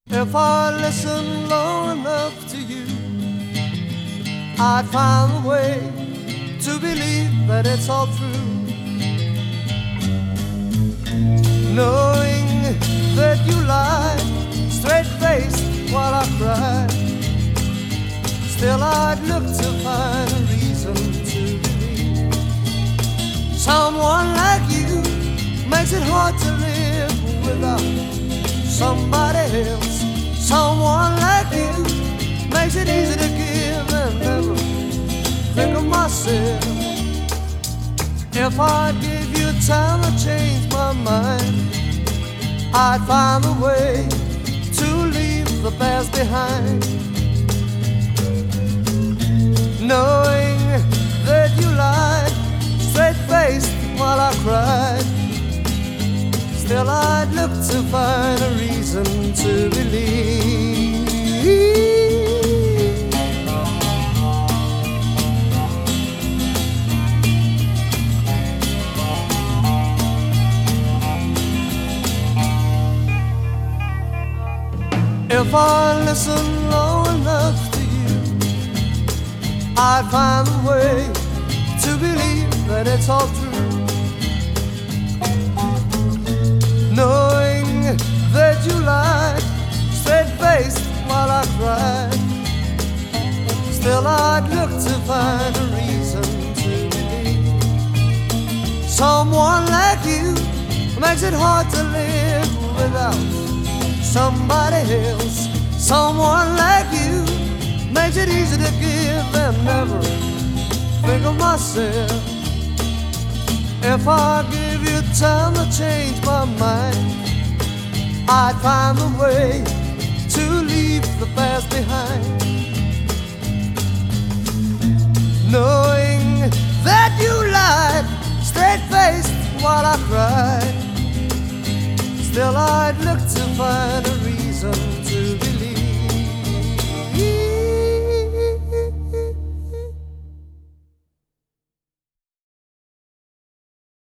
If I listen long enough to you, I'd find a way to believe that it's all true. Knowing that you lied, straight-faced while I cried, still I'd look to find a reason to believe. Someone like you makes it hard to live without somebody else. Someone like you makes it easy to give and never think of myself. If I give you time to change my mind, I'd find a way to leave the past behind. Knowing that you lied, straight-faced while I cried, still I'd look to find a reason to believe. If I listen long enough to you, I'd find a way to believe that it's all true. Knowing that you lied, straight-faced while I cried, still I'd look to find a reason to believe. Someone like you makes it hard to live without somebody else. Someone like you makes it easy to give and never think of myself. If I give you time to change my mind, I'd find a way to leave the past behind. Knowing that you lied, straight-faced while I cried, still I'd look to find a reason to be